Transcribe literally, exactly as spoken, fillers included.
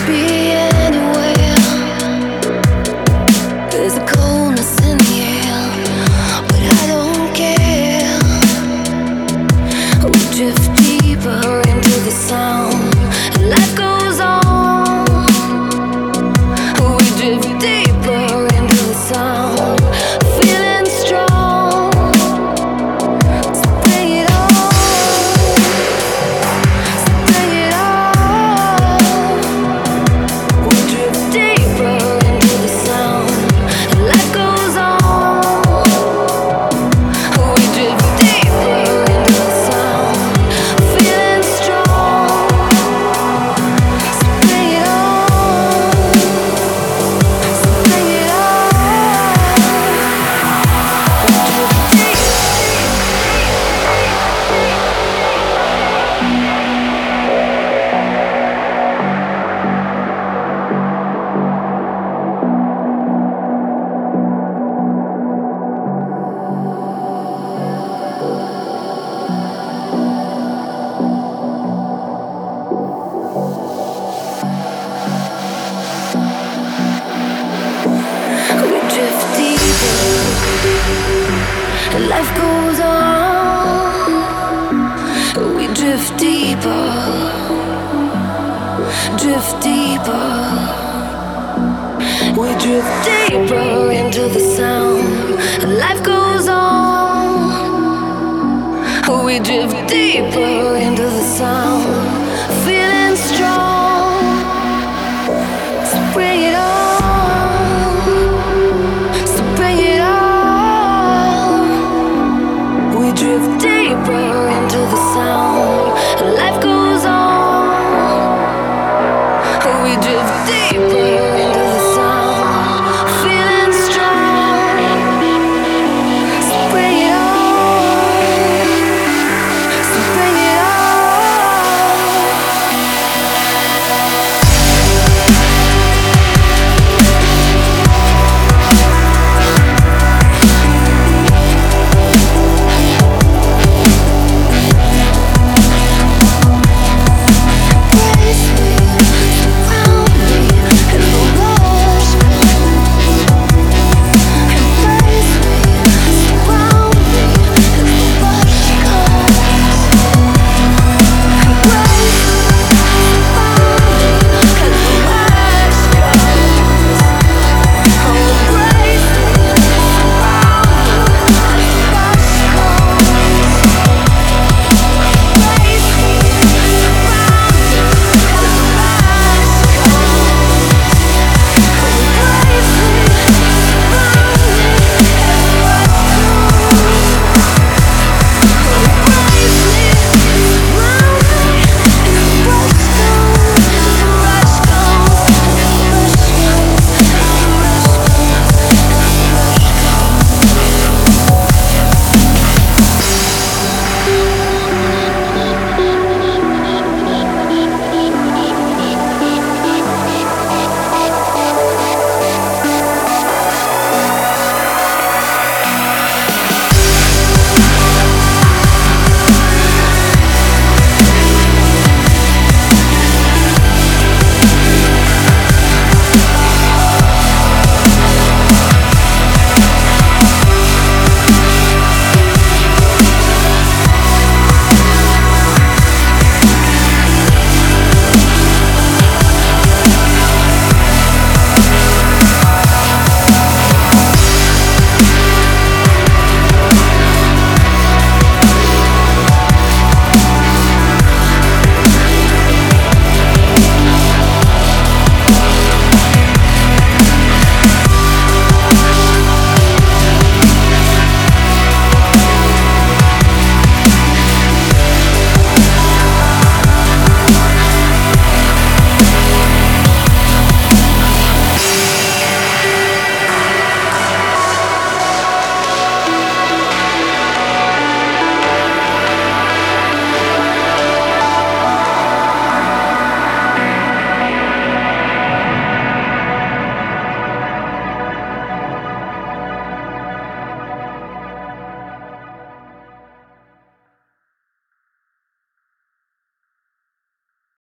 be anywhere. There's a coldness in the air, but I don't care. We drift deeper into the sound, and life goes on. We drift deeper into the sound, feeling strong. So bring it on, so bring it on. We drift deeper into the sound, and life goes on. We drift deeper into the sound, feeling strong. So bring it on, so bring it on. We drift deeper. We drift deeper, and life goes on. We drift deeper, drift deeper. We drift deeper into the sound, and life goes on. We drift deeper into the sound.